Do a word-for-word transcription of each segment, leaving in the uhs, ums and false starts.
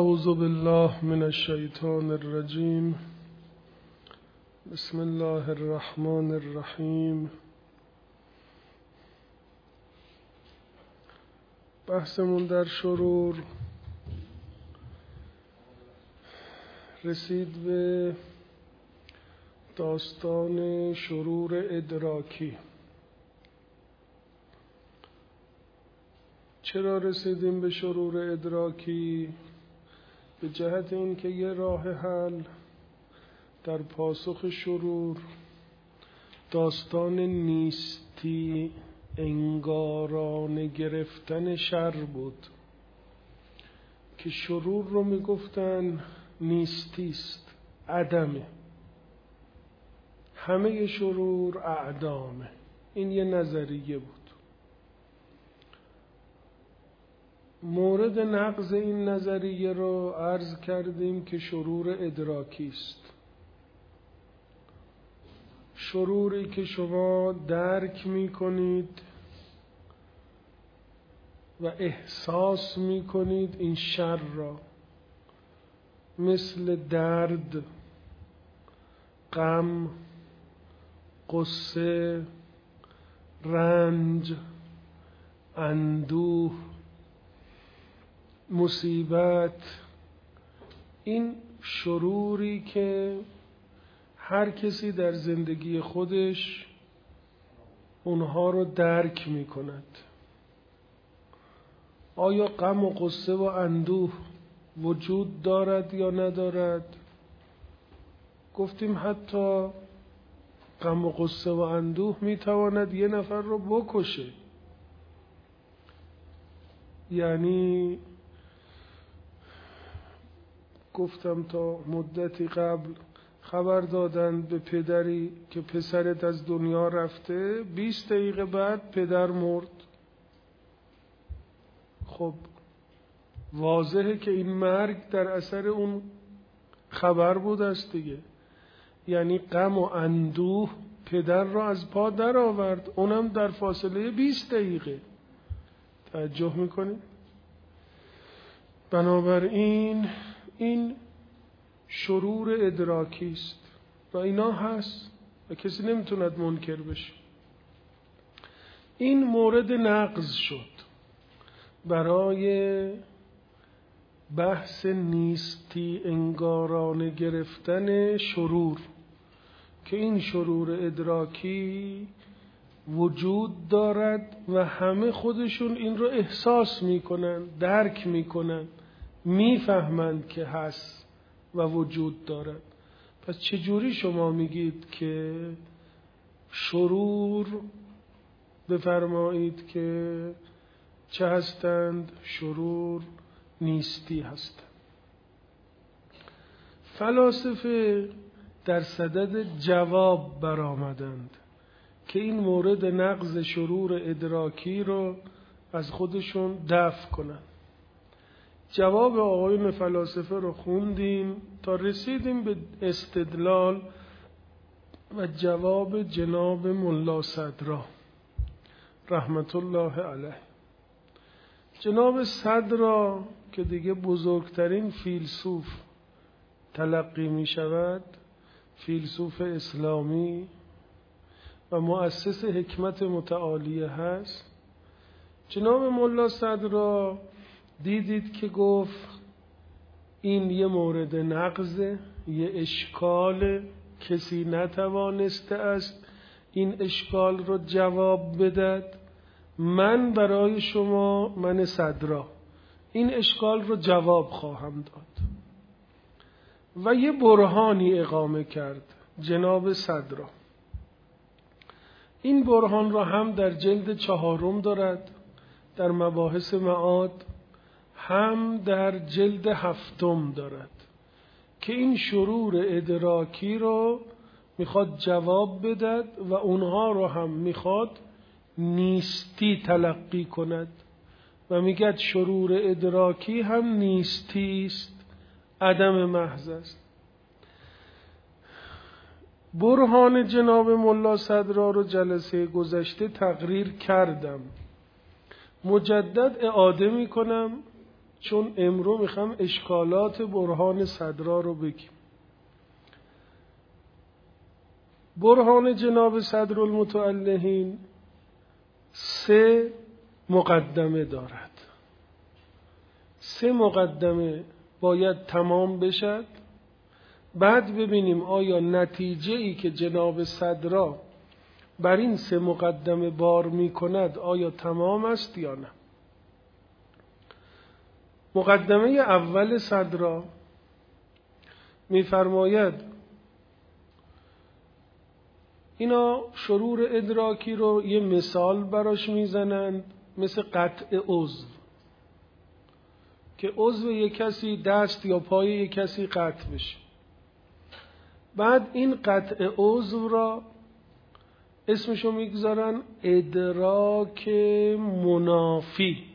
اعوذ بالله من الشیطان الرجیم. بسم الله الرحمن الرحیم. بحثمون در شرور رسید به داستان شرور ادراکی. چرا رسیدیم به شرور ادراکی؟ به جهت این که یه راه حل در پاسخ شرور داستان نیستی انگارانه گرفتن شر بود که شرور رو میگفتن نیستیست، عدمه، همه شرور اعدامه. این یه نظریه بود. مورد نقض این نظریه رو عرض کردیم که شرور ادراکی است. شروری که شما درک می کنید و احساس می کنید این شر را، مثل درد، غم، غصه، رنج، اندوه، مصیبت. این شروری که هر کسی در زندگی خودش اونها رو درک می کند. آیا غم و غصه و اندوه وجود دارد یا ندارد؟ گفتیم حتی غم و غصه و اندوه می تواند یه نفر رو بکشه. یعنی گفتم تا مدتی قبل خبر دادن به پدری که پسرت از دنیا رفته، بیست دقیقه بعد پدر مرد. خب واضحه که این مرگ در اثر اون خبر بود است دیگه. یعنی غم و اندوه پدر را از پا در آورد، اونم در فاصله بیست دقیقه. توجه میکنید؟ بنابراین این شرور ادراکی است و اینا هست و کسی نمیتوند منکر بشه. این مورد نقض شد برای بحث نیستی انگارانه گرفتن شرور، که این شرور ادراکی وجود دارد و همه خودشون این رو احساس میکنن، درک میکنن، میفهمند که هست و وجود دارد. پس چجوری شما میگید که شرور بفرمایید که چه هستند؟ شرور نیستی هستند. فلاسفه در صدد جواب برآمدند که این مورد نقض شرور ادراکی رو از خودشون دفع کنند. جواب آقایون فلاسفه رو خوندیم تا رسیدیم به استدلال و جواب جناب ملا صدرا رحمت الله علیه. جناب صدرا که دیگه بزرگترین فیلسوف تلقی می شود، فیلسوف اسلامی و مؤسس حکمت متعالیه هست، جناب ملا صدرا دیدید که گفت این یه مورد نقضه، یه اشکال، کسی نتوانسته است این اشکال رو جواب بدهد. من برای شما، من صدرا، این اشکال رو جواب خواهم داد. و یه برهانی اقامه کرد جناب صدرا. این برهان را هم در جلد چهارم دارد در مباحث معاد، هم در جلد هفتم دارد که این شرور ادراکی رو میخواد جواب بدهد و اونها رو هم میخواد نیستی تلقی کند و میگه شرور ادراکی هم نیستی است، عدم محض است. برهان جناب ملا صدرا رو جلسه گذشته تقریر کردم، مجدد اعاده میکنم چون امرو میخوام اشکالات برهان صدرا رو بگیم. برهان جناب صدرالمتعلهین سه مقدمه دارد. سه مقدمه باید تمام بشد، بعد ببینیم آیا نتیجه ای که جناب صدرا بر این سه مقدمه بار می کند آیا تمام است یا نه. مقدمه اول صدرا می فرماید اینا شرور ادراکی رو یه مثال براش میزنند مثل قطع عضو، که عضو یک کسی دست یا پای یک کسی قطع بشه. بعد این قطع عضو را اسمشو میگذارن ادراک منافی.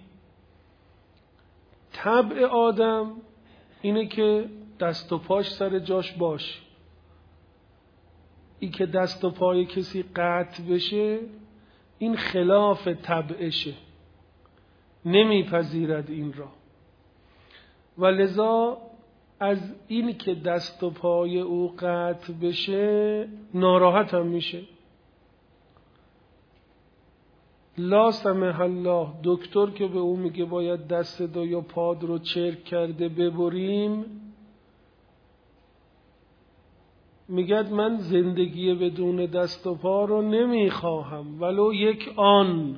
طبع آدم اینه که دست و پاش سر جاش باشه. ای که دست و پای کسی قطع بشه این خلاف طبعشه، نمیپذیرد این را، و لذا از این که دست و پای او قطع بشه ناراحت هم میشه. لا سمح الله دکتر که به او میگه باید دست دو یا پاد رو چرک کرده ببریم، میگه من زندگی بدون دست و پا رو نمیخواهم ولو یک آن،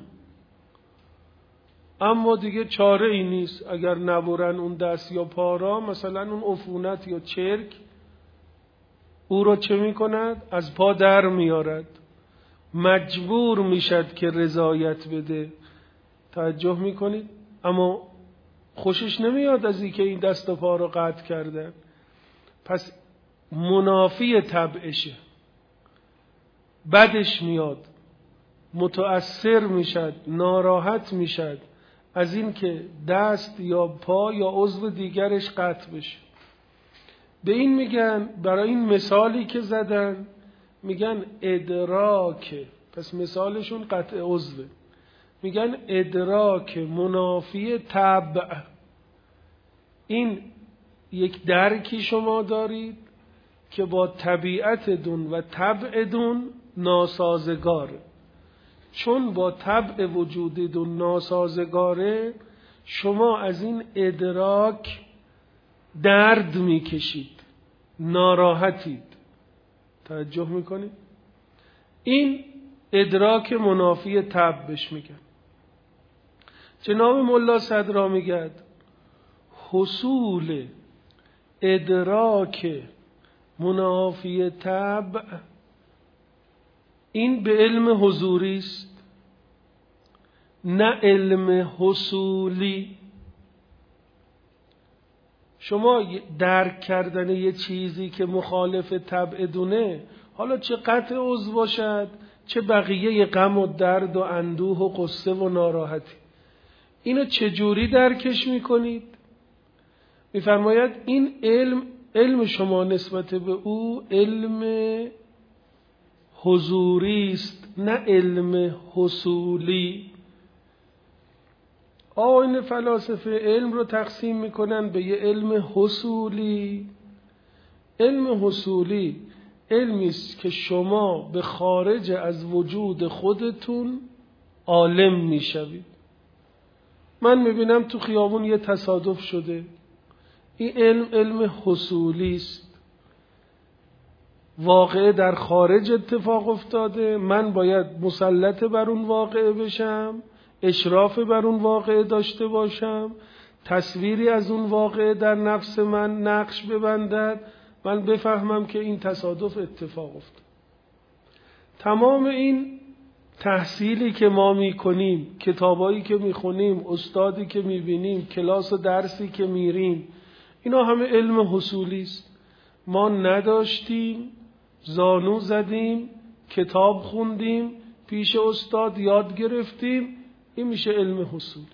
اما دیگه چاره ای نیست. اگر نبرن اون دست یا پا را، مثلا اون عفونت یا چرک او رو چه میکند؟ از پا در میارد، مجبور میشد که رضایت بده. توجه میکنید؟ اما خوشش نمیاد از این که این دست و پا رو قطع کردن. پس منافی طبعشه، بدش میاد، متأثر میشد، ناراحت میشد از این که دست یا پا یا عضو دیگرش قطع بشه. به این میگن، برای این مثالی که زدن میگن ادراک، پس مثالشون قطع عضوه، میگن ادراک منافی طبع. این یک درکی شما دارید که با طبیعت دون و طبع دون ناسازگاره. چون با طبع وجود دون ناسازگاره، شما از این ادراک درد میکشید، ناراحتید. توجه میکنید؟ این ادراک منافی طبع بهش میگن. جناب ملا صدرا میگه حصول ادراک منافی طبع این به علم حضوری است، نه علم حصولی. شما درک کردن یه چیزی که مخالف طبع دونه، حالا چه قطع عضو باشد چه بقیه غم و درد و اندوه و قصه و ناراحتی، اینو چجوری درکش میکنید؟ میفرماید این علم علم شما نسبت به او علم حضوری است، نه علم حصولی. آیین فلاسفه علم رو تقسیم میکنن به یه علم حصولی. علم حصولی علمی است که شما به خارج از وجود خودتون عالم میشوید. من میبینم تو خیابون یه تصادف شده، این علم علم حصولی است، واقعه در خارج اتفاق افتاده، من باید مسلط بر اون واقعه بشم، اشراف بر اون واقعه داشته باشم، تصویری از اون واقعه در نفس من نقش ببندد، من بفهمم که این تصادف اتفاق افتاد. تمام این تحصیلی که ما میکنیم، کتابایی که میخونیم، استادی که میبینیم، کلاس و درسی که میریم، اینا همه علم حصولی است. ما نداشتیم، زانو زدیم، کتاب خوندیم، پیش استاد یاد گرفتیم، این میشه علم حصول.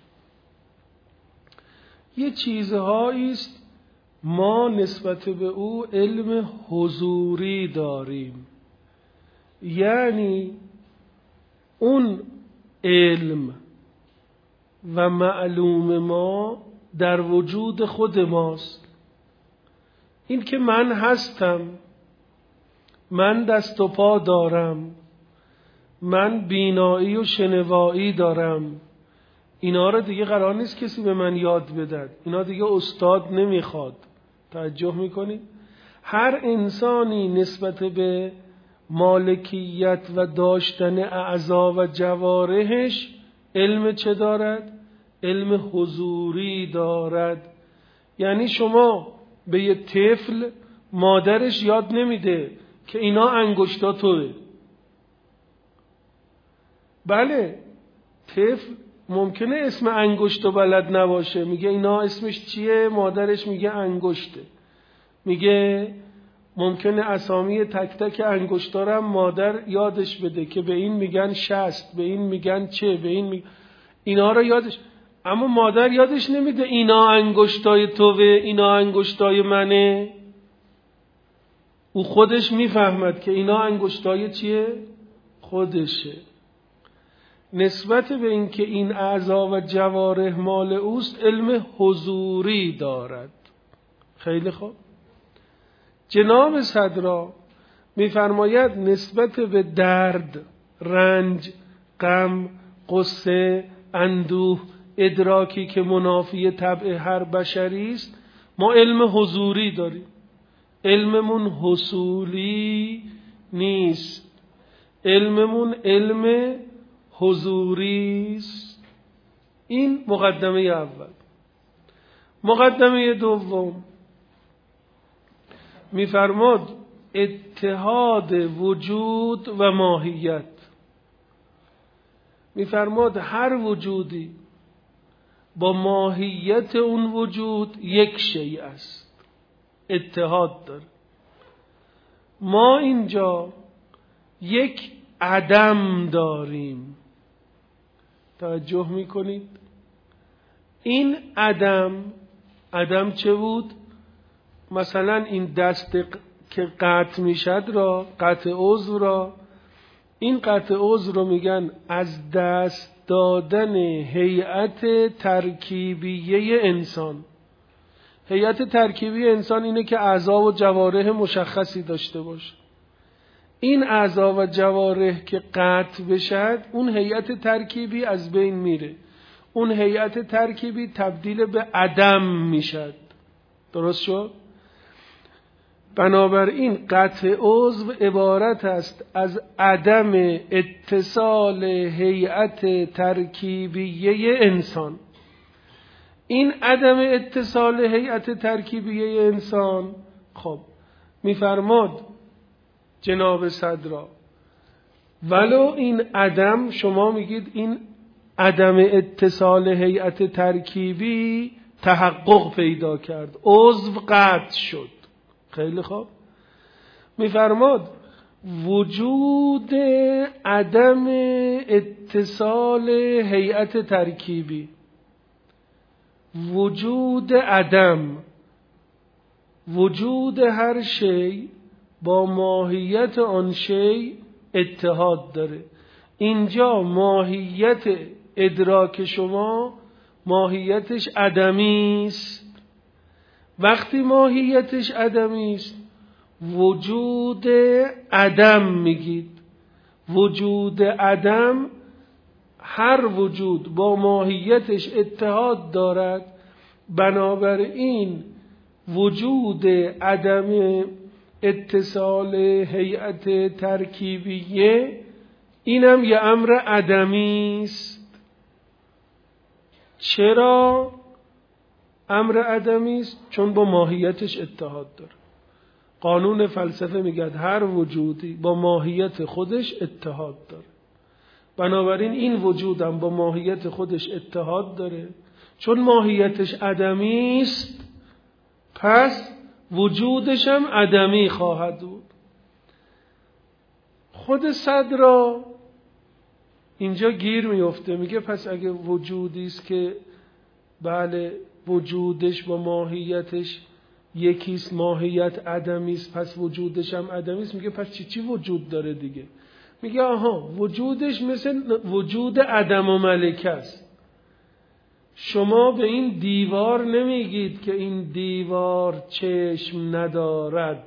یه چیزهایی است ما نسبت به او علم حضوری داریم، یعنی اون علم و معلوم ما در وجود خود ماست. این که من هستم، من دست و پا دارم، من بینایی و شنوایی دارم، اینا رو دیگه قرار نیست کسی به من یاد بدهد. اینا دیگه استاد نمیخواد. توجه میکنید؟ هر انسانی نسبت به مالکیت و داشتن اعضا و جوارحش علم چه دارد؟ علم حضوری دارد. یعنی شما به یه طفل مادرش یاد نمیده که اینا انگشتا توه. بله، طفل ممکنه اسم انگشتو بلد نباشه، میگه اینا اسمش چیه؟ مادرش میگه انگشته. میگه ممکنه اسامی تک تک انگشتا رو هم مادر یادش بده که به این میگن شست، به این میگن چه، به این میگن اینا رو یادش، اما مادر یادش نمیده اینا انگشتای توه، اینا انگشتای منه. او خودش میفهمد که اینا انگشتای چیه؟ خودشه. نسبت به این که این اعضا و جوارح مال اوست علم حضوری دارد. خیلی خوب. جناب صدرا میفرماید نسبت به درد، رنج، غم، غصه، اندوه، ادراکی که منافی طبع هر بشری است، ما علم حضوری داریم. علممون حصولی نیست، علممون علم حضوری است. این مقدمه اول. مقدمه دوم میفرماد اتحاد وجود و ماهیت. میفرماد هر وجودی با ماهیت اون وجود یک شیء است، اتحاد داره. ما اینجا یک عدم داریم. توجه میکنید؟ این عدم، عدم چه بود؟ مثلا این دست که قطع میشد را، قطع عضو را، این قطع عضو رو میگن از دست دادن هیئت ترکیبیه انسان. هیئت ترکیبی انسان اینه که اعضا و جوارح مشخصی داشته باشه. این اعضا و جوارح که قطع بشد، اون هیئت ترکیبی از بین میره. اون هیئت ترکیبی تبدیل به عدم میشد. درست شد؟ بنابراین قطع عضو عبارت است از عدم اتصال هیئت ترکیبیه انسان. این عدم اتصال هیئت ترکیبیه انسان، خب میفرماد جناب صدرا ولو این عدم، شما میگید این عدم اتصال هیئت ترکیبی تحقق پیدا کرد، عضو قطع شد. خیلی خوب. میفرماد وجود عدم اتصال هیئت ترکیبی، وجود عدم، وجود هر شی با ماهیت آن شی اتحاد داره. اینجا ماهیت ادراک شما ماهیتش عدمی است. وقتی ماهیتش عدمی است، وجود عدم میگید. وجود عدم، هر وجود با ماهیتش اتحاد دارد، بنابراین وجود عدم اتصال هیئت ترکیبیه اینم یه امر عدمی است. چرا امر عدمی است؟ چون با ماهیتش اتحاد داره. قانون فلسفه میگه هر وجودی با ماهیت خودش اتحاد داره. بنابراین این وجودم با ماهیت خودش اتحاد داره. چون ماهیتش عدمی است، پس وجودش هم عدمی خواهد بود. خود صدرا اینجا گیر میفته، میگه پس اگه وجودی است که بله وجودش با ماهیتش یکیست، ماهیت عدمی است، پس وجودش هم عدمی است، میگه پس چی چی وجود داره دیگه؟ میگه آها، وجودش مثل وجود عدم و ملکه است. شما به این دیوار نمیگید که این دیوار چشم ندارد.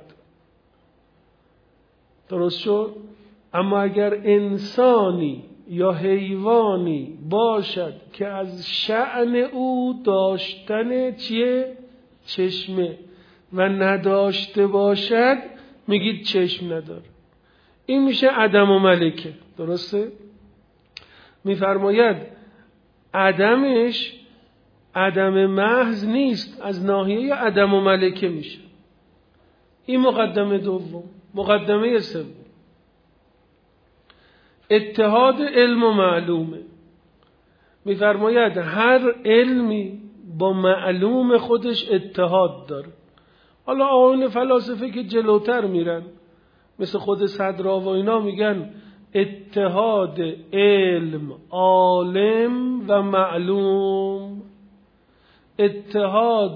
درست شد؟ اما اگر انسانی یا حیوانی باشد که از شأن او داشتن چیه؟ چشمه و نداشته باشد میگید چشم نداره. این میشه عدم و ملکه. درسته؟ میفرماید عدمش عدم محض نیست، از ناحیه عدم و ملکه میشه. این مقدمه دوم. مقدمه سوم اتحاد علم و معلومه. میفرماید هر علمی با معلوم خودش اتحاد داره. حالا آن فلاسفه که جلوتر میرن مثل خود صدرا و اینا میگن اتحاد علم عالم و معلوم، اتحاد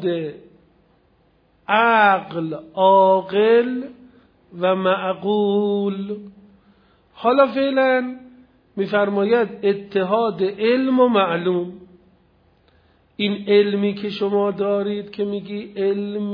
عقل عاقل و معقول. حالا فعلا میفرماید اتحاد علم و معلوم. این علمی که شما دارید که میگی علم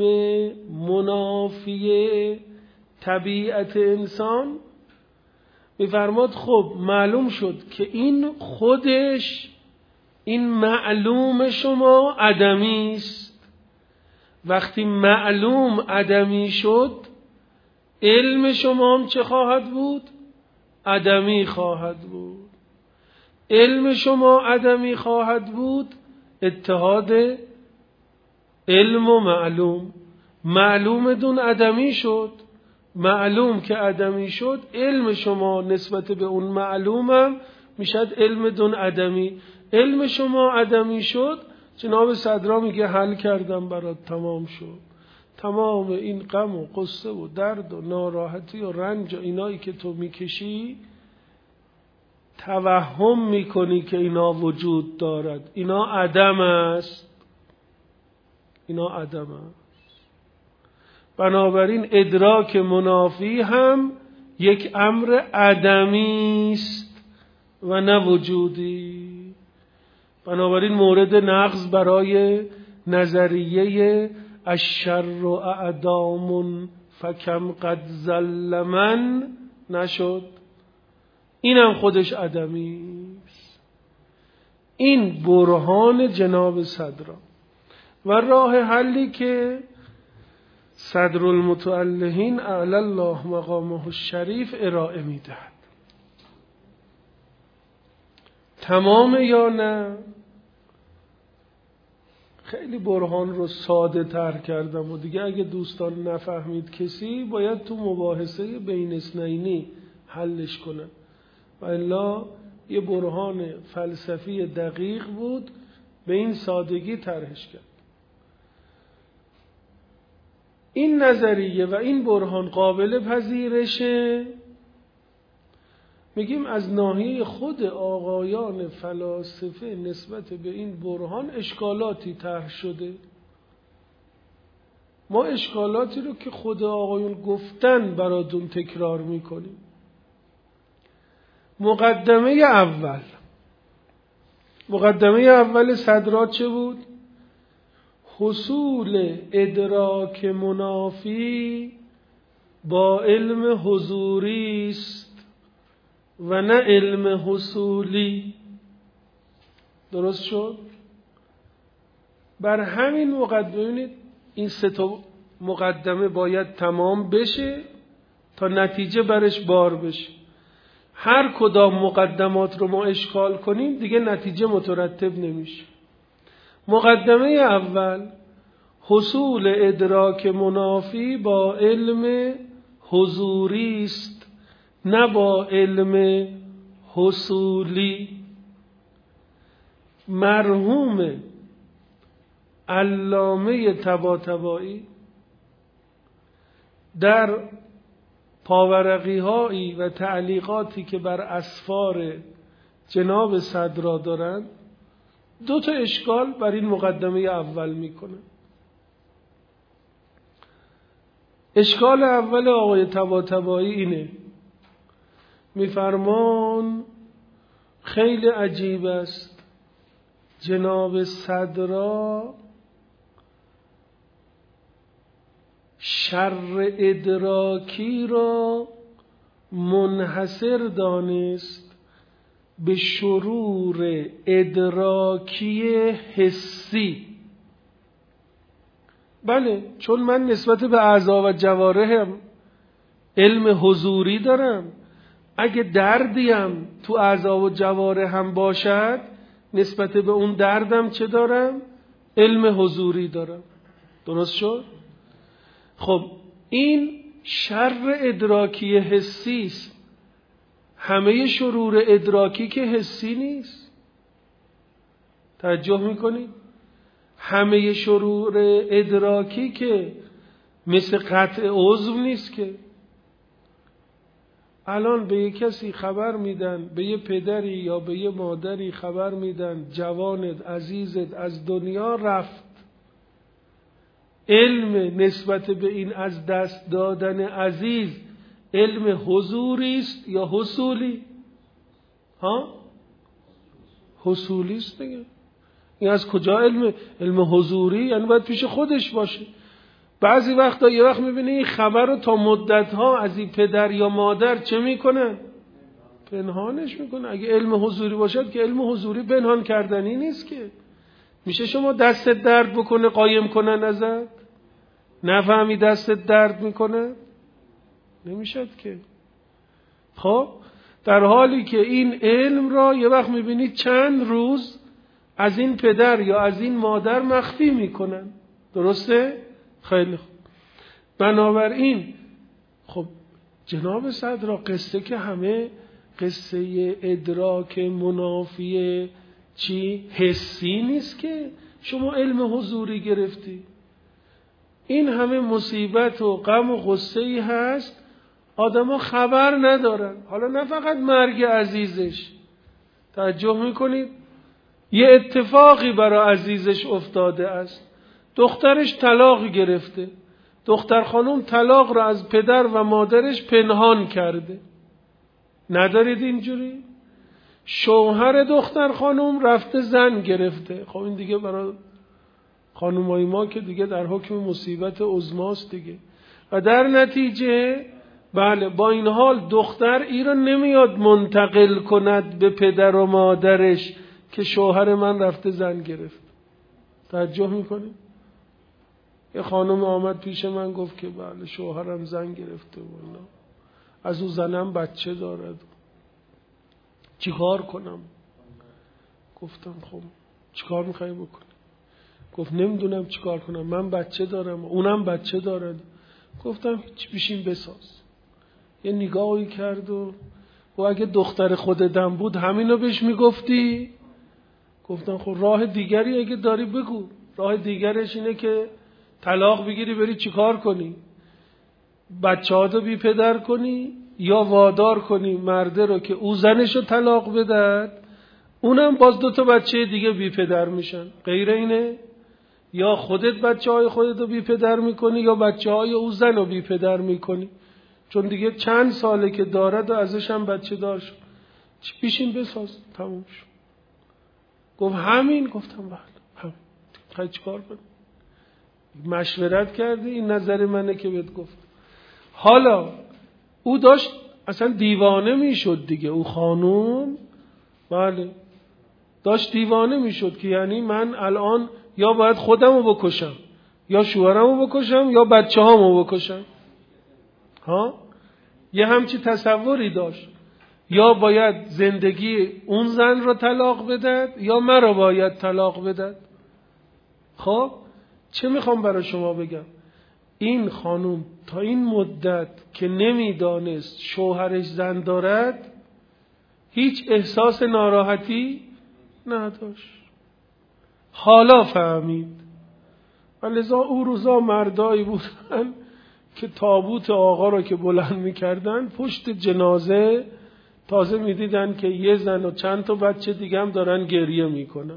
منافی طبیعت انسان، میفرماد خب معلوم شد که این خودش، این معلوم شما عدمی است. وقتی معلوم عدمی شد علم شما هم چه خواهد بود؟ عدمی خواهد بود. علم شما عدمی خواهد بود، اتحاد علم و معلوم. معلوم دون عدمی شد، معلوم که عدمی شد علم شما نسبت به اون معلومم میشد علم دون عدمی. علم شما عدمی شد، جناب صدرا میگه حل کردم برات، تمام شد. تمام این غم و قصه و درد و ناراحتی و رنج و اینایی که تو میکشی توهم میکنی که اینا وجود دارد، اینا عدم است، اینا عدم است. بنابراین ادراک منافی هم یک امر عدمی است و نه وجودی. بنابراین مورد نقض برای نظریه الشر اعدام فکم قد ظل من نشد. اینم خودش عدمی است. این برهان جناب صدرا و راه حلی که صدر المتعلهین اعلی الله مقامه الشریف ارائه میدهد. تمام یا نه؟ خیلی برهان رو ساده تر کردم و دیگه اگه دوستان نفهمید کسی باید تو مباحثه بین اثنینی حلش کنه، و الا یه برهان فلسفی دقیق بود به این سادگی طرحش کرد. این نظریه و این برهان قابل پذیرشه، میگیم از ناحیه خود آقایان فلاسفه نسبت به این برهان اشکالاتی طرح شده. ما اشکالاتی رو که خود آقایون گفتن براتون تکرار میکنیم. مقدمه اول مقدمه اول صدرا چه بود؟ حصول ادراک منافی با علم حضوری است و نه علم حصولی. درست شد؟ بر همین مقدمه این سه تا مقدمه باید تمام بشه تا نتیجه برش بار بشه. هر کدام مقدمات رو ما اشکال کنیم دیگه نتیجه مترتب نمیشه. مقدمه اول حصول ادراک منافی با علم حضوری است نه با علم حصولی. مرحوم علامه طباطبایی در پاورقی هایی و تعلیقاتی که بر اسفار جناب صدرا دارند دو تا اشکال بر این مقدمه اول میکنه. اشکال اول آقای طباطبایی اینه، میفرمان خیلی عجیب است جناب صدرا شر ادراکی را منحصر دانست به شرور ادراکی حسی. بله، چون من نسبت به اعضا و جوارحم علم حضوری دارم، اگه دردیم تو اعضا و جوارحم باشد نسبت به اون دردم چه دارم؟ علم حضوری دارم. درست شد؟ خب این شر ادراکی حسی است. همه شرور ادراکی که حسی نیست. توجه میکنید؟ همه شرور ادراکی که مثل قطع عضو نیست که. الان به یک کسی خبر میدن، به یه پدری یا به یه مادری خبر میدن جوانت عزیزت از دنیا رفت. علم نسبت به این از دست دادن عزیز علم حضوری است یا حصولی؟ ها؟ حصولی است دیگه. این از کجا علم؟ علم حضوری یعنی باید پیش خودش باشه. بعضی وقتا یه وقت میبینی این خبر رو تا مدتها از این پدر یا مادر چه میکنن؟ پنهانش میکنن. اگه علم حضوری باشد که علم حضوری پنهان کردنی نیست که. میشه شما دستت درد بکنه قایم کنن ازت؟ نفهمی دستت درد میکنه؟ نمیشد که. خب در حالی که این علم را یه وقت میبینید چند روز از این پدر یا از این مادر مخفی میکنن. درسته؟ خیلی خوب. بنابراین خب جناب صدرا قصه که همه قصه ادراک منافی چی؟ حسی نیست که شما علم حضوری گرفتی. این همه مصیبت و غم و غصه ای هست آدما خبر ندارن. حالا نه فقط مرگ عزیزش، توجه میکنید یه اتفاقی برای عزیزش افتاده است. دخترش طلاق گرفته، دختر خانم طلاق را از پدر و مادرش پنهان کرده. ندارید اینجوری؟ شوهر دختر خانم رفته زن گرفته. خب این دیگه برای خانمای ما که دیگه در حکم مصیبت عظماست دیگه. و در نتیجه بله با این حال دختر ای را نمیاد منتقل کند به پدر و مادرش که شوهر من رفته زن گرفت. توجه میکنید؟ یه خانم آمد پیش من گفت که بله شوهرم زن گرفته و اینا، از او زنم بچه دارد، چیکار کنم؟ گفتم خب چیکار میخوای بکنی؟ گفت نمیدونم چیکار کنم، من بچه دارم اونم بچه دارد. گفتم هیچ بیشین بساز. یه نگاهی کرد و و اگه دختر خودتم بود همینو بهش میگفتی؟ گفتم خب راه دیگری اگه داری بگو. راه دیگرش اینه که طلاق بگیری بری چیکار کنی؟ بچه ها رو بی پدر کنی یا وادار کنی مرده رو که او زنشو طلاق بدهد، اونم باز دو تا بچه دیگه بی پدر میشن. غیر اینه؟ یا خودت بچه های خودت رو بی پدر میکنی یا بچه های او زن رو بی پدر میکنی، چون دیگه چند ساله که دارد و ازش هم بچه دار شد. چی بیشین بساز تموم شد. گفت همین؟ گفتم بله همین. خیلی چیکار کنی؟ مشورت کردی؟ این نظر منه که بهت گفت. حالا او داشت اصلا دیوانه میشد دیگه. او خانوم بله داشت دیوانه میشد که یعنی من الان یا باید خودم رو بکشم یا شوهرم رو بکشم یا بچه هام رو بکشم. ها؟ یه همچی تصوری داشت. یا باید زندگی اون زن رو طلاق بدد یا مرا باید طلاق بدد. خب چه میخوام برای شما بگم؟ این خانوم تا این مدت که نمیدانست شوهرش زن دارد هیچ احساس ناراحتی نداشت. حالا فهمید. و لذا او روزا مردایی بودن که تابوت آقا را که بلند میکردن پشت جنازه تازه میدیدن که یه زن و چند تا بچه دیگه هم دارن گریه میکنن.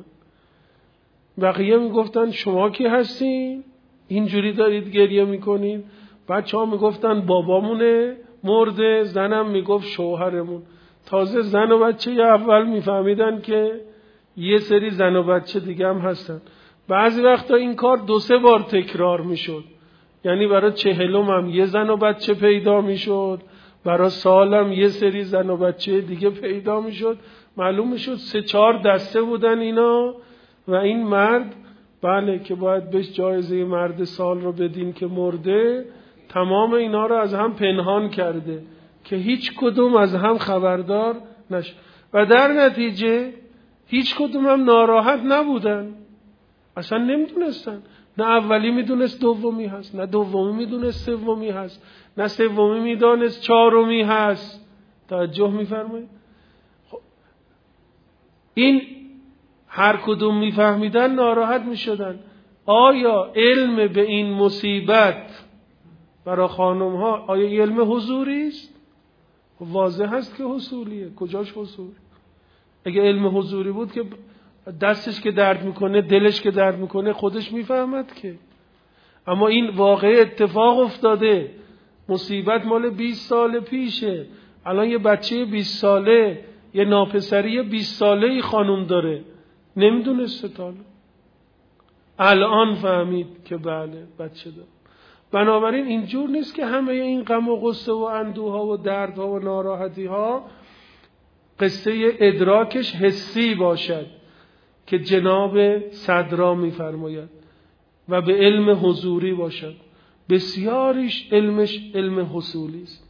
بقیه میگفتن شما کی هستین؟ اینجوری دارید گریه میکنین؟ بچه ها میگفتن بابامونه مرده، زنم میگفت شوهرمون. تازه زن و بچه اول میفهمیدن که یه سری زن و بچه دیگه هم هستن. بعضی وقتا این کار دو سه بار تکرار میشد، یعنی برای چهلم هم یه زن و بچه پیدا میشد، برای سالم یه سری زن و بچه دیگه پیدا میشد. معلوم میشد سه چهار دسته بودن اینا و این مرد بله که باید بهش جایزه مرد سال رو بدین که مرده، تمام اینا رو از هم پنهان کرده که هیچ کدوم از هم خبردار نشه و در نتیجه هیچ کدوم هم ناراحت نبودن، اصلا نمیدونستن. نه اولی میدونست دومی هست، نه دومی میدونست سومی هست، نه سومی میدونست چهارمی هست. توجه میفرمایید؟ خب این هر کدوم میفهمیدن ناراحت میشدن. آیا علم به این مصیبت برای خانم ها آیا علم حضوری است؟ واضح هست که حصولیه. کجاش حصول؟ اگه علم حضوری بود که دستش که درد میکنه، دلش که درد میکنه خودش میفهمد که. اما این واقعه اتفاق افتاده، مصیبت مال بیست سال پیشه. الان یه بچه بیست ساله، یه ناپسری بیست ساله ای خانم داره، نمیدونسته تا الان فهمید که بله بچه داره. بنابراین اینجور نیست که همه این غم و غصه و اندوها و دردها و ناراحتی ها قصه ادراکش حسی باشد که جناب صدرا میفرماید و به علم حضوری باشد. بسیاریش علمش علم حصولی است.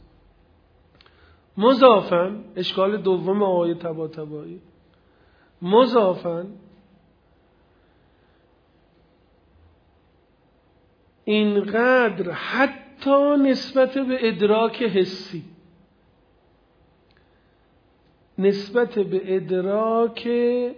مضافاً اشکال دوم آیه طباطبایی، مضافاً اینقدر حتی نسبت به ادراک حسی، نسبت به ادراک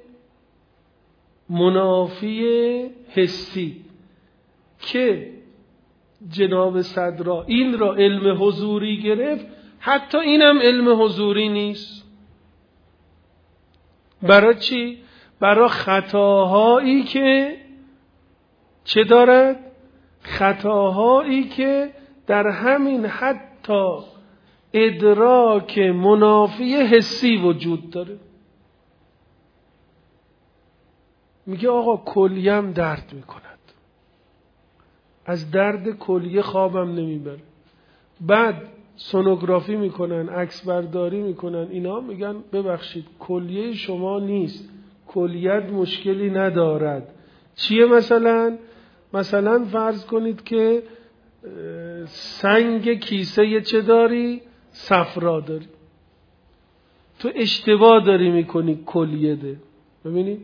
منافی حسی که جناب صدرا این را علم حضوری گرفت، حتی اینم علم حضوری نیست. برای چی؟ برای خطاهایی که چه دارد؟ خطاهایی که در همین حتی ادراک منافی حسی وجود داره. میگه آقا کلیم درد میکند، از درد کلیه خوابم نمیبره. بعد سونوگرافی میکنن، عکس برداری میکنن، اینا میگن ببخشید کلیه شما نیست، کلیت مشکلی ندارد. چیه مثلا؟ مثلا فرض کنید که سنگ کیسه چه داری؟ صفرا داری. تو اشتباه داری میکنی کلیه ده. ببینید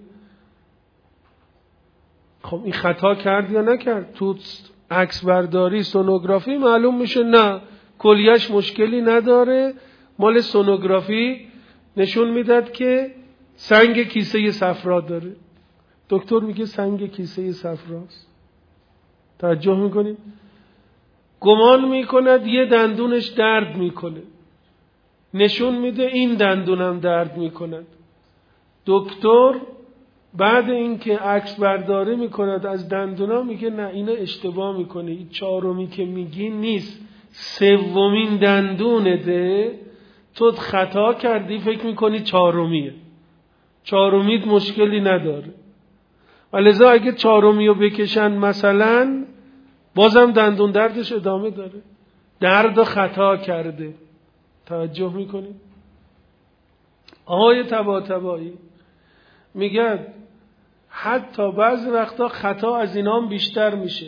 خب این خطا کرد یا نکرد؟ تو عکس برداری سونوگرافی معلوم میشه نه کلیهش مشکلی نداره، مال سونوگرافی نشون میداد که سنگ کیسه صفرا داره. دکتر میگه سنگ کیسه صفراست. توجه میکنید؟ گمان میکند یه دندونش درد میکنه، نشون میده این دندونم درد میکند. دکتر بعد اینکه عکس برداری میکند از دندونا میگه نه اینا اشتباه میکنه، این چهارمی که میگی نیست، سومین دندونته، تو خطا کردی فکر میکنی چهارمیه، چهارمیت مشکلی نداره. ولذا اگه چهارمی رو بکشن مثلا بازم دندون دردش ادامه داره، درد و خطا کرده. توجه میکنید؟ آقای طباطبایی میگه حتی بعضی وقتا خطا از اینا هم بیشتر میشه.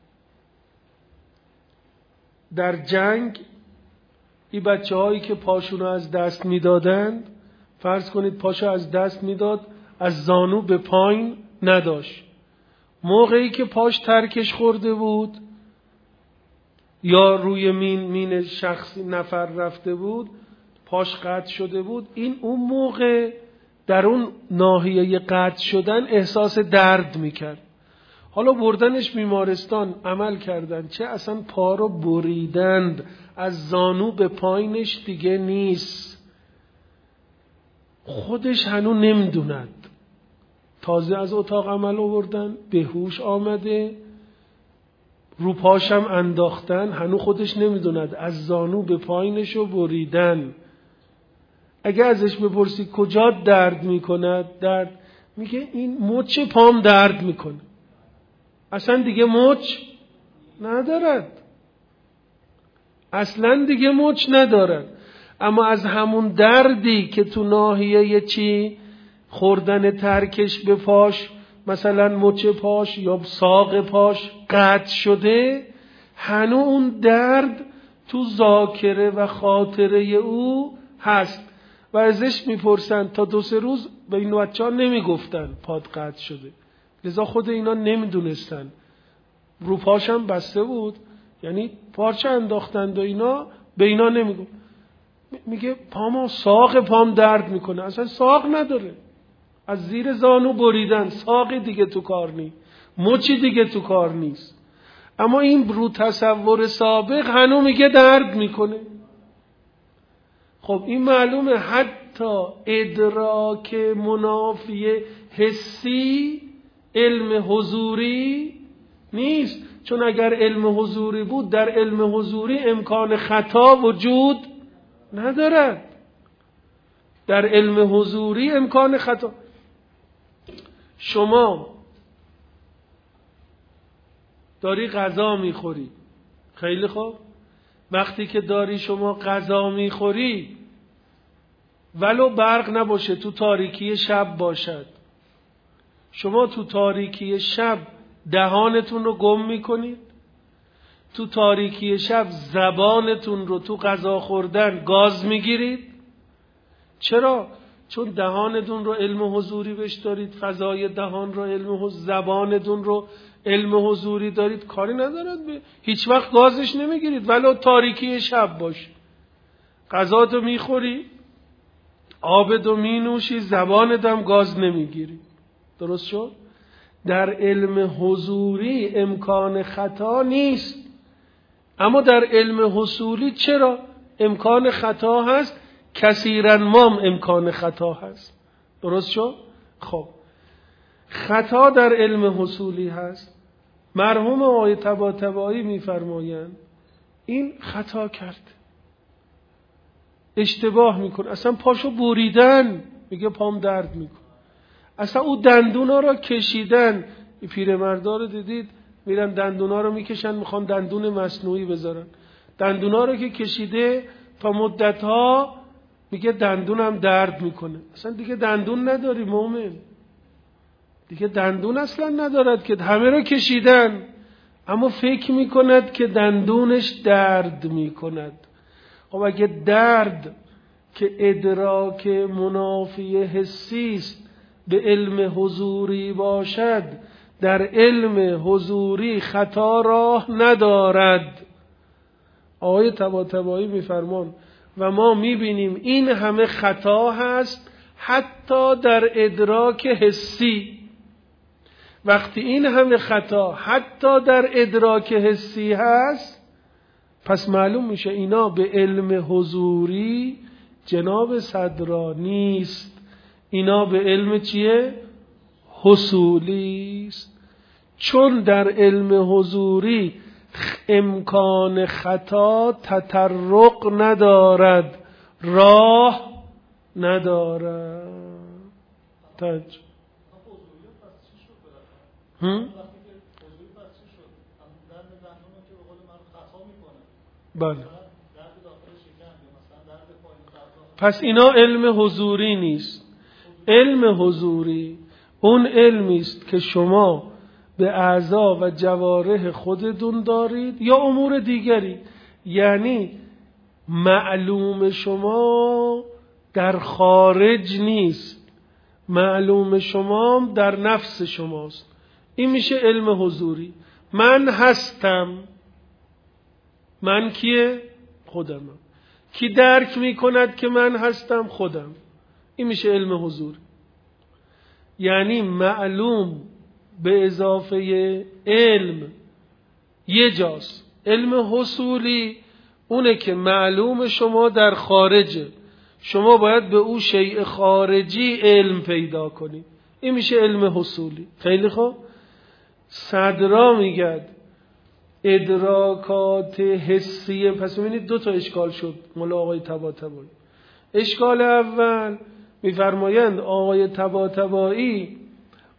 در جنگ این بچه هایی که پاشونو از دست میدادند، فرض کنید پاشو از دست میداد، از زانو به پایین نداشت، موقعی که پاش ترکش خورده بود یا روی مین مین شخصی نفر رفته بود پاش قطع شده بود، این اون موقع در اون ناحیه قطع شدن احساس درد میکرد. حالا بردنش بیمارستان عمل کردن، چه اصلا پا رو بریدند، از زانو به پایینش دیگه نیست، خودش هنو نمیدوند. تازه از اتاق عمل آوردن، به هوش آمده، رو پاشم انداختن، هنو خودش نمیدوند از زانو به پایینشو بریدن. اگه ازش بپرسی کجا درد میکند، درد میگه این مچ پام درد میکنه، اصلا دیگه مچ ندارد، اصلا دیگه مچ ندارد. اما از همون دردی که تو ناحیه چی خوردن ترکش به پاش، مثلا مچ پاش یا ساق پاش قطع شده، هنو اون درد تو ذاکره و خاطره او هست و ازش میپرسن. تا دو سه روز به این بچه ها نمیگفتن پاد قطع شده، لذا خود اینا نمیدونستن. رو پاشم بسته بود، یعنی پارچه انداختند و اینا به اینا نمیگو. میگه پاما ساق پام درد میکنه، اصلا ساق نداره، از زیر زانو بریدن، ساقی دیگه تو کار نیست، مچی دیگه تو کار نیست. اما این رو تصور سابق هنو میگه درد میکنه. خب این معلومه حتی ادراک منافی حسی علم حضوری نیست، چون اگر علم حضوری بود در علم حضوری امکان خطا وجود ندارد. در علم حضوری امکان خطا. شما داری غذا میخوری، خیلی خوب، وقتی که داری شما غذا میخوری ولو برق نباشه، تو تاریکی شب باشد، شما تو تاریکی شب دهانتون رو گم میکنید، تو تاریکی شب زبانتون رو تو غذا خوردن گاز میگیرید. چرا؟ چون دهانتون رو علم حضوری بهش دارید، فضای دهان رو علم حضوری، زبانتون رو علم حضوری دارید، کاری ندارد به هیچ وقت گازش نمیگیرید ولو تاریکی شب باشه. غذاتو میخوری، آبتو مینوشی، زبانتم گاز نمیگیری. درست شد؟ در علم حضوری امکان خطا نیست، اما در علم حصولی چرا امکان خطا هست؟ کثیرا مام امکان خطا هست. درست شد؟ خب خطا در علم حصولی هست. مرحوم آقای طباطبایی میفرمایند این خطا کرد، اشتباه میکنه، اصلا پاشو بریدن، میگه پام درد میکنه، اصلا او دندونا را کشیدن. این پیرمردا رو دیدید میرن دندونا رو میکشن، میخوان دندون مصنوعی بذارن، دندونا رو که کشیده تا مدتها میگه دندونم درد میکنه. اصلا دیگه دندون نداری مومن، دیگه دندون اصلا ندارد که همه رو کشیدن، اما فکر میکند که دندونش درد میکند. خب اگه درد که ادراک منافی حسی است به علم حضوری باشد، در علم حضوری خطا راه ندارد. آقای طباطبایی میفرمان و ما میبینیم این همه خطا هست حتی در ادراک حسی. وقتی این همه خطا حتی در ادراک حسی هست، پس معلوم میشه اینا به علم حضوری جناب صدرا نیست، اینا به علم چیه؟ حصولی است. چون در علم حضوری امکان خطا تطرق ندارد، راه ندارد. تاج هم؟ بله. پس اینا علم حضوری نیست. علم حضوری اون علمی است که شما به اعضا و جوارح خودتون دارید یا امور دیگری، یعنی معلوم شما در خارج نیست، معلوم شما در نفس شماست. این میشه علم حضوری. من هستم، من کیه؟ خودمم. کی درک میکند که من هستم؟ خودم. این میشه علم حضوری. یعنی معلوم به اضافه علم یه جاست. علم حصولی اونه که معلوم شما در خارجه، شما باید به او شیء خارجی علم پیدا کنید. این میشه علم حصولی. خیلی خوب. صدرا میگد ادراکات حسیه. پس ببینید دو تا اشکال شد مولا آقای طباطبایی. اشکال اول میفرمایند آقای طباطبایی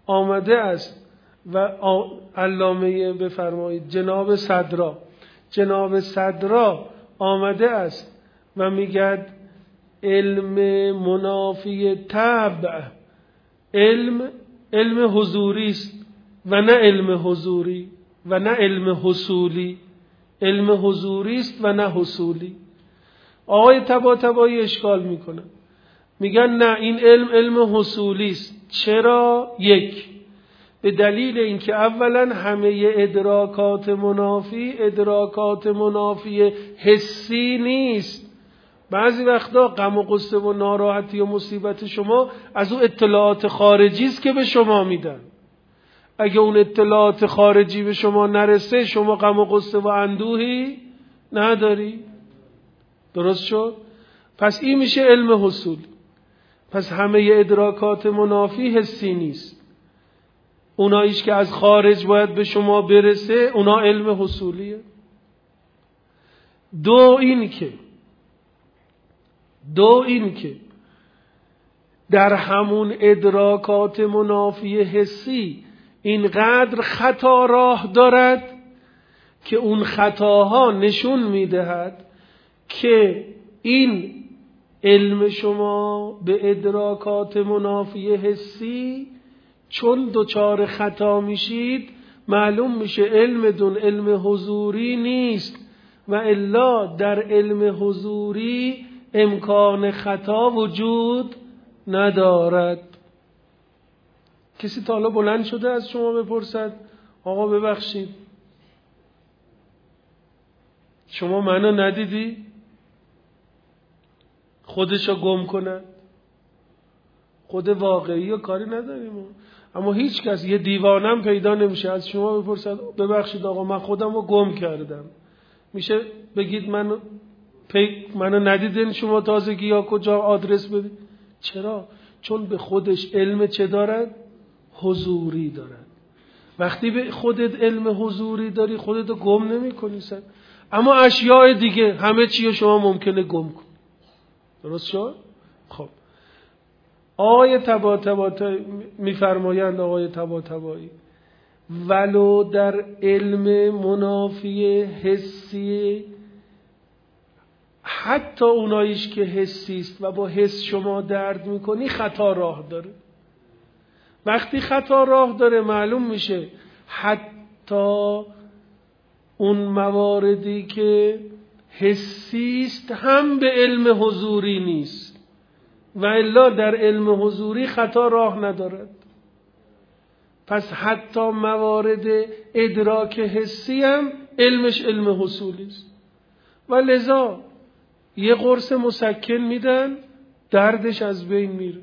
آمده است و علامه بفرمایید جناب صدرا جناب صدرا آمده است و میگه علم منافی طبع علم علم حضوری است و نه علم حضوری و نه علم حصولی، علم حضوری است و نه حصولی. آقای طباطبایی اشکال میکنن، میگن نه این علم علم حصولی است. چرا؟ یک، به دلیل اینکه اولا همه ادراکات منافی ادراکات منافی حسی نیست. بعضی وقتا غم و غصه و ناراحتی و مصیبت شما از اون اطلاعات خارجی است که به شما میدن. اگه اون اطلاعات خارجی به شما نرسه شما غم و غصه و اندوهی نداری. درست شد؟ پس این میشه علم حصول. پس همه ادراکات منافی حسی نیست. اوناییش که از خارج باید به شما برسه اونا علم حصولیه. دو این که دو این که در همون ادراکات منافی حسی اینقدر خطا راه دارد که اون خطاها نشون میدهد که این علم شما به ادراکات منافی حسی چون دوچار خطا میشید معلوم میشه علم دون علم حضوری نیست و الا در علم حضوری امکان خطا وجود ندارد. کسی تا حالا بلند شده از شما بپرسد آقا ببخشید شما منو ندیدی؟ خودشو گم کنن. خود واقعی و کاری نداریم، اما هیچ کس یه دیوانم پیدا نمیشه از شما بپرسد ببخشید آقا من خودم رو گم کردم. میشه بگید من پی منو ندیدین شما تازگی یا کجا آدرس بدید؟ چرا؟ چون به خودش علم چه دارد؟ حضوری دارد. وقتی به خودت علم حضوری داری خودت رو گم نمی کنی سن. اما اشیاء دیگه همه چی شما ممکنه گم کن. درست شد؟ خب آقای طباطبایی میفرمایند آقای طباطبایی ولو در علم منافی حسی حتی اوناییش که حسی است و با حس شما درد میکنی خطا راه داره. وقتی خطا راه داره معلوم میشه حتی اون مواردی که حسی است هم به علم حضوری نیست و الا در علم حضوری خطا راه ندارد. پس حتی موارد ادراک حسی هم علمش علم حصولی است و لذا یه قرص مسکن میدن دردش از بین میره.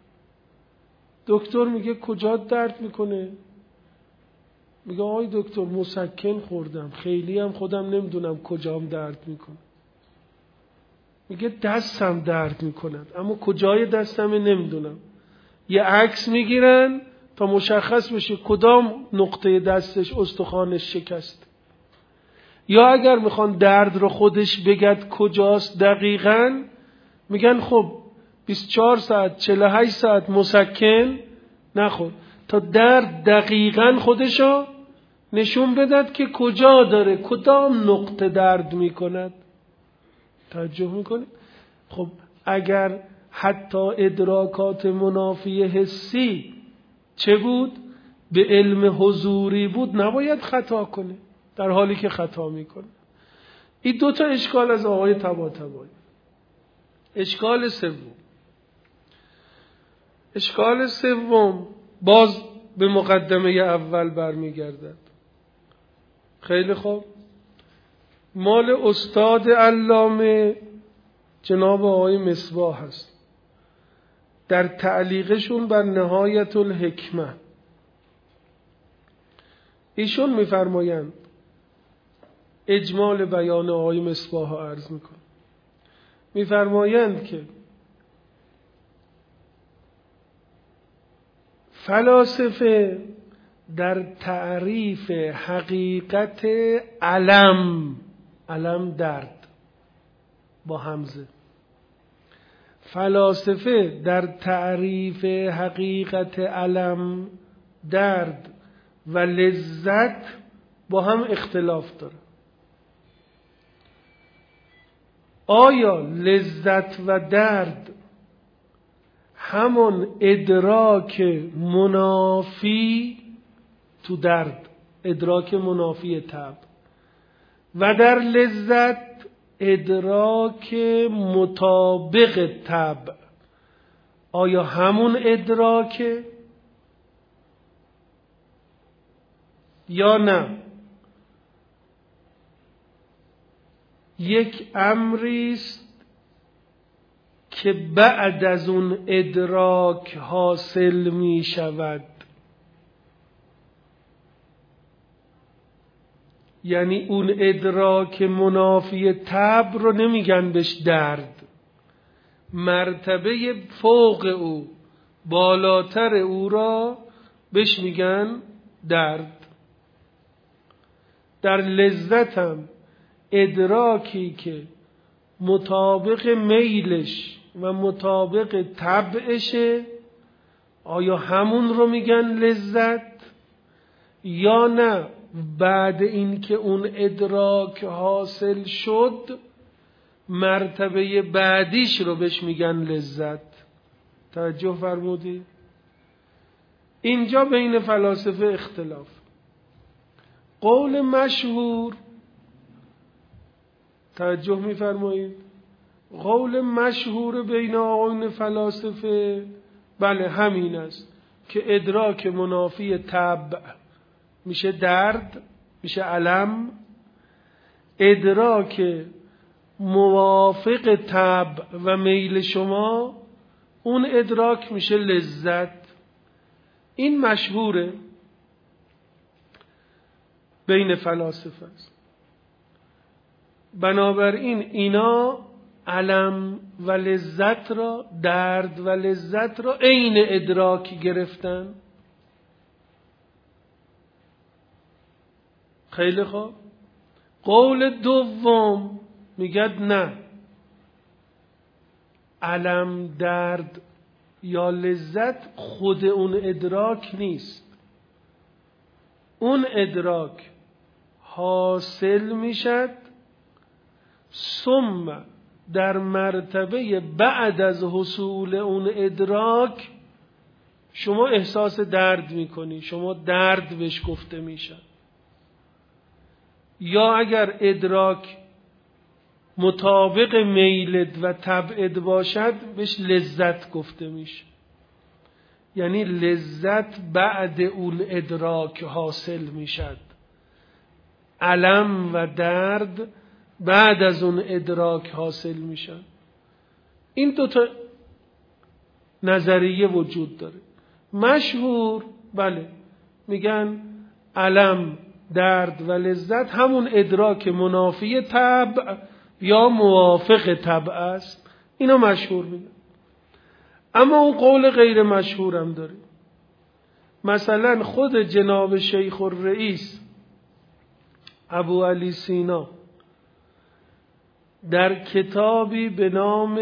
دکتر میگه کجا درد میکنه؟ میگه آقای دکتر مسکن خوردم خیلی هم خودم نمیدونم کجام درد میکنه. میگه دستم درد میکند اما کجای دستم نمیدونم. یه عکس میگیرن تا مشخص بشه کدام نقطه دستش استخوانش شکست. یا اگر میخوان درد رو خودش بگد کجاست دقیقاً میگن خب بیست و چهار ساعت چهل و هشت ساعت مسکن نخور تا درد دقیقاً خودشو نشون بدد که کجا داره کدام نقطه درد میکند. توجه میکنید؟ خب اگر حتی ادراکات منافی حسی چه بود؟ به علم حضوری بود نباید خطا کنه در حالی که خطا میکنه. این دو تا اشکال از آقای طباطبایی. اشکال سوم اشکال سوم باز به مقدمه اول برمیگردد. خیلی خوب، مال استاد علامه جناب آقای مصباح هست در تعلیقشون بر نهایت الحکمه. ایشون میفرمایند اجمال بیان آقای مصباح ها عرض میکن. میفرمایند که فلاسفه در تعریف حقیقت علم، علم درد با همزه، فلاسفه در تعریف حقیقت علم درد و لذت با هم اختلاف داره. آیا لذت و درد همون ادراک منافی تو درد، ادراک منافی تب، و در لذت ادراک مطابق تب، آیا همون ادراکه یا نه یک امری است که بعد از اون ادراک حاصل می شود؟ یعنی اون ادراک منافی تب رو نمیگن بهش درد، مرتبه فوق او، بالاتر او را بهش میگن درد. در لذت هم ادراکی که مطابق میلش و مطابق طبعشه، آیا همون رو میگن لذت یا نه بعد این که اون ادراک حاصل شد مرتبه بعدیش رو بهش میگن لذت؟ توجه فرمودید؟ اینجا بین فلاسفه اختلاف. قول مشهور، توجه میفرمایید، قول مشهور بین آقایون فلاسفه بله همین است که ادراک منافی طبع میشه درد، میشه الم، ادراک موافق طبع و میل شما اون ادراک میشه لذت. این مشهوره بین فلاسفه است. بنابراین اینا الم و لذت را، درد و لذت را عین ادراک گرفتن. خیلی خوب. قول دوم میگد نه، الم، درد یا لذت خود اون ادراک نیست. اون ادراک حاصل میشد ثم در مرتبه بعد از حصول اون ادراک شما احساس درد میکنی، شما درد بهش گفته میشه. یا اگر ادراک مطابق میلت و طبعت باشد بهش لذت گفته میشه. یعنی لذت بعد اون ادراک حاصل میشد، الم و درد بعد از اون ادراک حاصل میشن. این دوتا نظریه وجود داره. مشهور بله میگن الم، درد و لذت همون ادراک منافی طبع یا موافق طبع است. اینو مشهور میگن. اما اون قول غیر مشهور هم داره. مثلا خود جناب شیخ الرئیس ابو علی سینا در کتابی به نام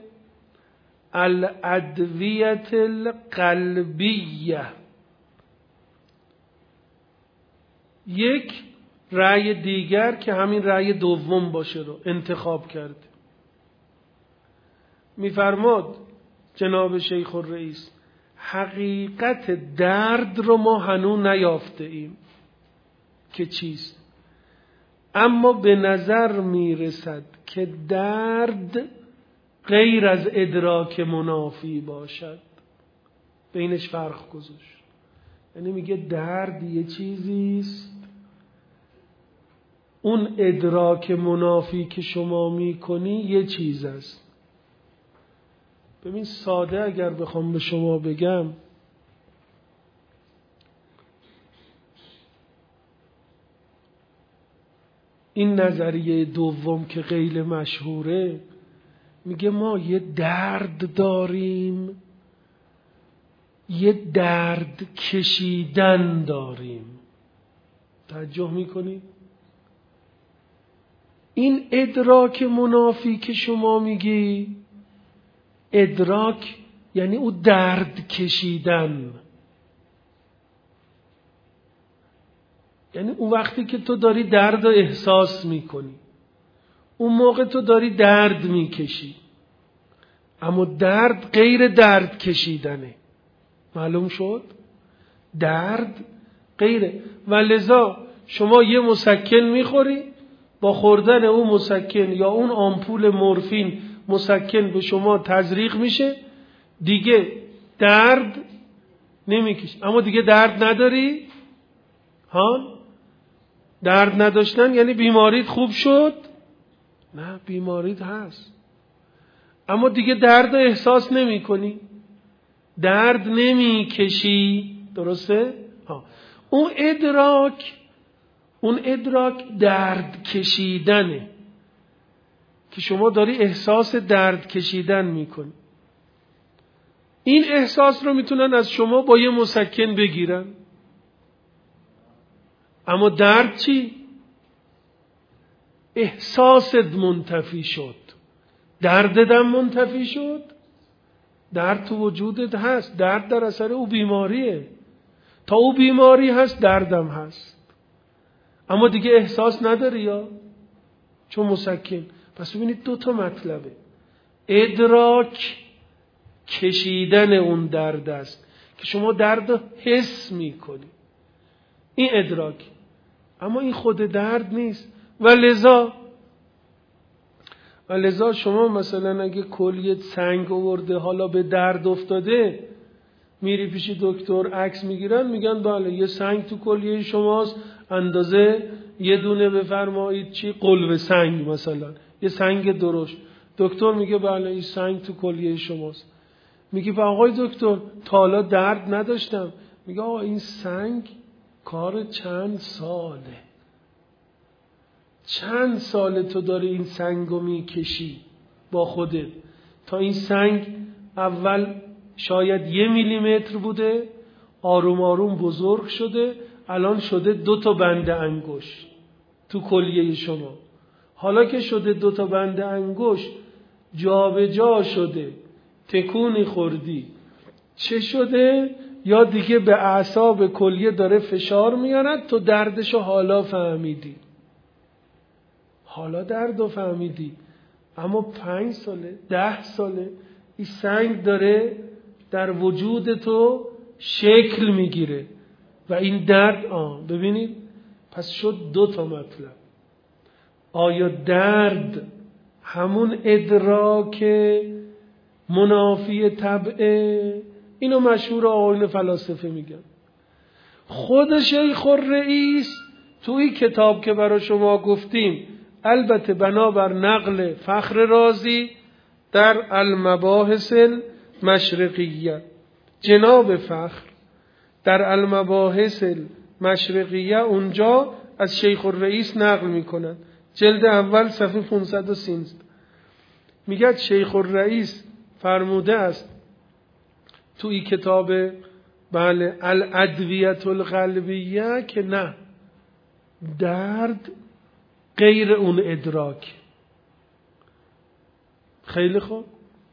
الادویة القلبیه یک رأی دیگر که همین رأی دوم باشه رو انتخاب کرده. میفرماد جناب شیخ الرئیس حقیقت درد رو ما هنوز نیافته ایم که چیست، اما به نظر میرسد که درد غیر از ادراک منافی باشد. بینش فرق گذاشت. یعنی میگه درد یه چیزیست، اون ادراک منافی که شما میکنی یه چیز است. ببین ساده اگر بخوام به شما بگم، این نظریه دوم که غیر مشهوره میگه ما یه درد داریم، یه درد کشیدن داریم. توجه میکنی؟ این ادراک منافی که شما میگی، ادراک یعنی او درد کشیدن. یعنی اون وقتی که تو داری درد رو احساس میکنی، اون موقع تو داری درد میکشی، اما درد غیر درد کشیدنه. معلوم شد؟ درد غیره. و لذا شما یه مسکن میخوری، با خوردن اون مسکن یا اون آمپول مورفین مسکن به شما تزریق میشه، دیگه درد نمیکشی. اما دیگه درد نداری؟ ها؟ درد نداشتن یعنی بیماریت خوب شد؟ نه، بیماریت هست، اما دیگه درد رو احساس نمی کنی، درد نمی کشی. درسته؟ ها. اون ادراک اون ادراک درد کشیدنه که شما داری احساس درد کشیدن میکنی. این احساس رو میتونن از شما با یه مسکن بگیرن، اما درد چی؟ احساست منتفی شد، دردت هم منتفی شد. درد تو وجودت هست، درد در اثر او بیماریه. تا او بیماری هست دردم هست، اما دیگه احساس نداری یا چون مسکن. پس ببینید دو تا مطلبه. ادراک کشیدن اون درد است که شما درد رو حس میکنی، این ادراک، اما این خود درد نیست. و لذا و لذا شما مثلا اگه کلیه سنگ آورده حالا به درد افتاده، میری پیش دکتر عکس میگیرن، میگن بله یه سنگ تو کلیه شماست، اندازه یه دونه بفرمایید چی قلوه سنگ، مثلا یه سنگ درشت. دکتر میگه بله این سنگ تو کلیه شماست. میگه آقای دکتر تا حالا درد نداشتم. میگه آقا این سنگ کار چند ساله، چند ساله تو داری این سنگو میکشی با خودت. تا این سنگ اول شاید یه میلیمتر بوده، آروم آروم بزرگ شده، الان شده دو تا بند انگشت تو کلیه شما. حالا که شده دو تا بند انگشت، جا به جا شده، تکونی خوردی، چه شده؟ یا دیگه به اعصاب کلیه داره فشار میارد، تو دردشو حالا فهمیدی، حالا دردو فهمیدی. اما پنج ساله، ده ساله این سنگ داره در وجود تو شکل میگیره و این درد آن ببینید. پس شد دو تا مطلب. آیا درد همون ادراک منافی طبعه؟ اینو مشهور آقایون فلاسفه میگن. خود شیخ الرئیس توی کتاب که برای شما گفتیم، البته بنابر نقل فخر رازی در المباحث المشرقیه، جناب فخر در المباحث المشرقیه اونجا از شیخ الرئیس نقل میکنن، جلد اول صفحه پانصد و سیزده. میگه شیخ الرئیس فرموده است توی کتاب بله الادویه القلبیه که نه، درد غیر اون ادراک. خیلی خوب.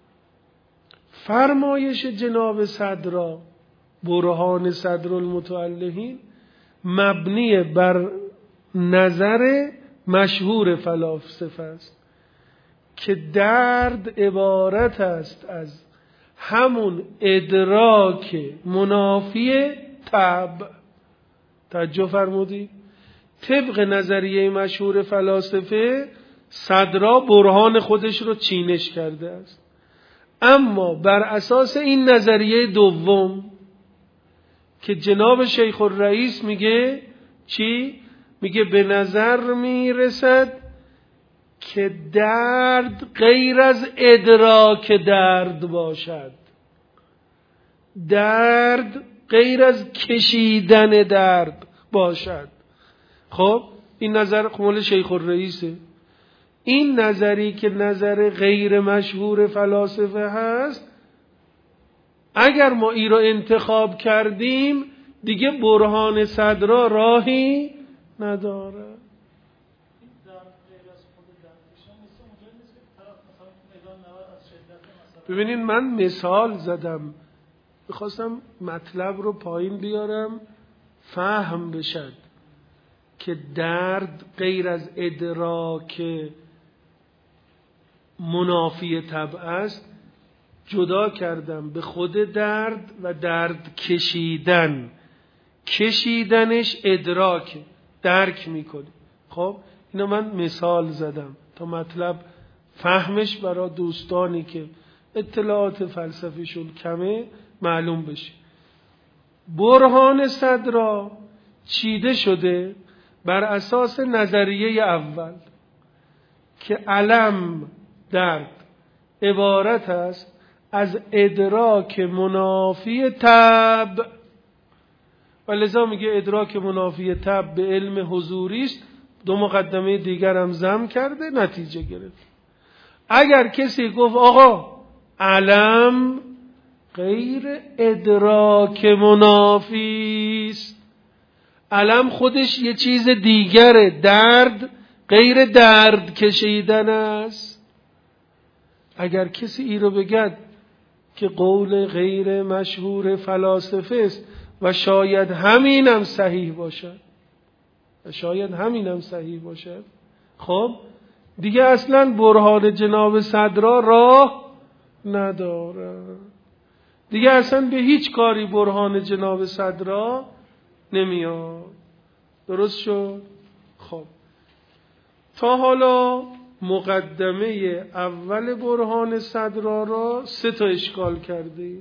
فرمایش جناب صدرا برهان صدر المتعلهین مبنی بر نظر مشهور فلاسفه است که درد عبارت است از همون ادراک منافی طبع. توجه فرمودی؟ طبق نظریه مشهور فلاسفه صدرا برهان خودش رو چینش کرده است، اما بر اساس این نظریه دوم که جناب شیخ الرئیس میگه چی؟ میگه به نظر میرسد که درد غیر از ادراک درد باشد، درد غیر از کشیدن درد باشد. خب این نظر مال شیخ الرئیسه. این نظری که نظر غیر مشهور فلاسفه هست، اگر ما ای را انتخاب کردیم دیگه برهان صدرا راهی نداره. ببینید من مثال زدم، میخواستم مطلب رو پایین بیارم فهم بشد. که درد غیر از ادراک منافی طبع است جدا کردم به خود درد و درد کشیدن. کشیدنش ادراک، درک میکنی. خب اینو من مثال زدم تا مطلب فهمش برای دوستانی که اطلاعات فلسفیشون کمه معلوم بشه. برهان صدرا چیده شده بر اساس نظریه اول که علم درد عبارت است از ادراک منافی طبع و لذا میگه ادراک منافی طبع به علم حضوری است. دو مقدمه دیگر هم ضم کرده، نتیجه گرفت. اگر کسی گفت آقا علم غیر ادراک منافی است، علم خودش یه چیز دیگره، درد غیر درد کشیدن است. اگر کسی ای رو بگد که قول غیر مشهور فلاسفه است و شاید همینم صحیح باشد و شاید همینم صحیح باشد، خب دیگه اصلا برهان جناب صدرا راه نداره. دیگه اصلا به هیچ کاری برهان جناب صدرا نمیاد. درست شد؟ خب تا حالا مقدمه اول برهان صدرا را سه تا اشکال کرده،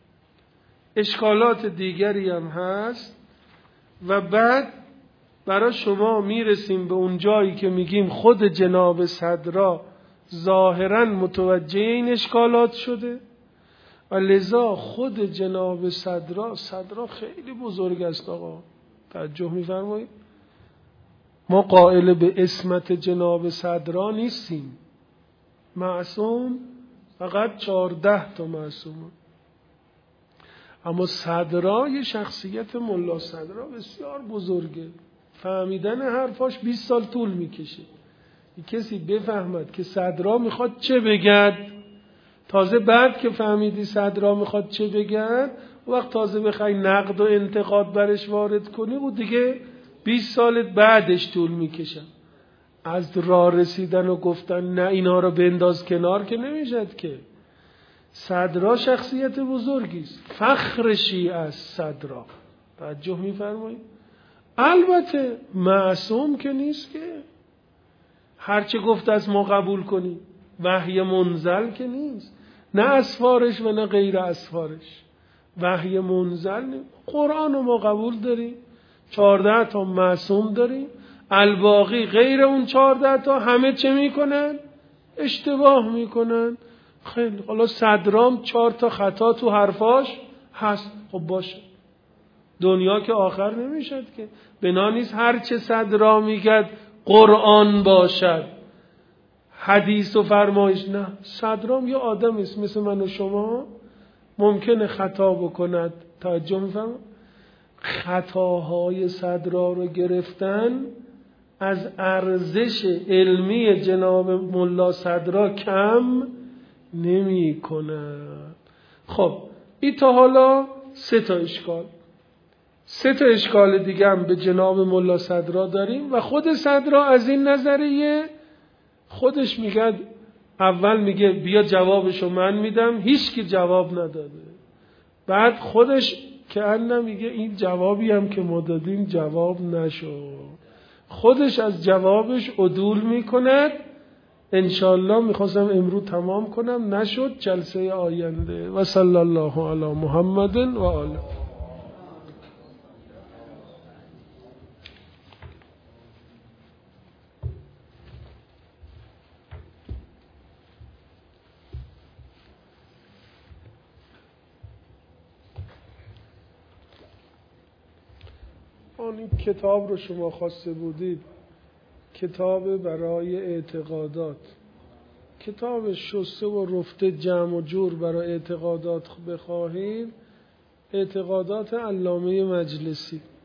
اشکالات دیگری هم هست و بعد برای شما میرسیم به اون جایی که میگیم خود جناب صدرا ظاهراً متوجه این اشکالات شده و لذا خود جناب صدرا صدرا خیلی بزرگ است. آقا توجه میفرمایید، ما قائل به اسمت جناب صدرا نیستیم. معصوم فقط چهارده تا معصوم، اما صدرا یه شخصیت ملا صدرا بسیار بزرگه. فهمیدن حرفاش بیست سال طول میکشه. کسی بفهمد که صدرا میخواد چه بگد، تازه بعد که فهمیدی صدرا میخواد چه بگد وقت تازه بخوای نقد و انتقاد برش وارد کنی و دیگه بیست سال بعدش طول میکشه. از راه رسیدن و گفتن نه اینا رو بنداز کنار که نمیشد که. صدرا شخصیت بزرگی است، فخر شیعه است صدرا. توجه میفرمایید؟ البته معصوم که نیست که هرچه گفت از ما قبول کنی، وحی منزل که نیست، نه اسفارش و نه غیر اسفارش، وحی منزل نیست. قرآن رو ما قبول داریم، چهارده تا معصوم داریم، الباقی غیر اون چهارده تا همه چه میکنن؟ اشتباه میکنن. خیلی حالا صدرام چهار تا خطا تو حرفاش هست، خب باشه، دنیا که آخر نمیشد که. بنا نیست هر چه صدرا میگد قرآن باشد، حدیث و فرمایش نه. صدرام یه آدم است مثل من و شما، ممکنه خطا بکند. توجه میفرمایید؟ خطاهای صدرا رو گرفتن از ارزش علمی جناب ملا صدرا کم نمی کند. خب این تا حالا سه تا اشکال. سه تا اشکال دیگه هم به جناب ملا صدرا داریم و خود صدرا از این نظریه خودش میگه، اول میگه بیا جوابشو من میدم، هیچ کی جواب نداده. بعد خودش که ان میگه این جوابی هم که ما دادیم جواب نشد، خودش از جوابش عدول میکند. انشاءالله میخواستم امروز تمام کنم، نشد، جلسه آینده. و صلی الله علی محمد و آله. این کتاب رو شما خواسته بودید، کتاب برای اعتقادات، کتاب شسته و رفته جمع و جور برای اعتقادات بخواهید، اعتقادات علامه مجلسی.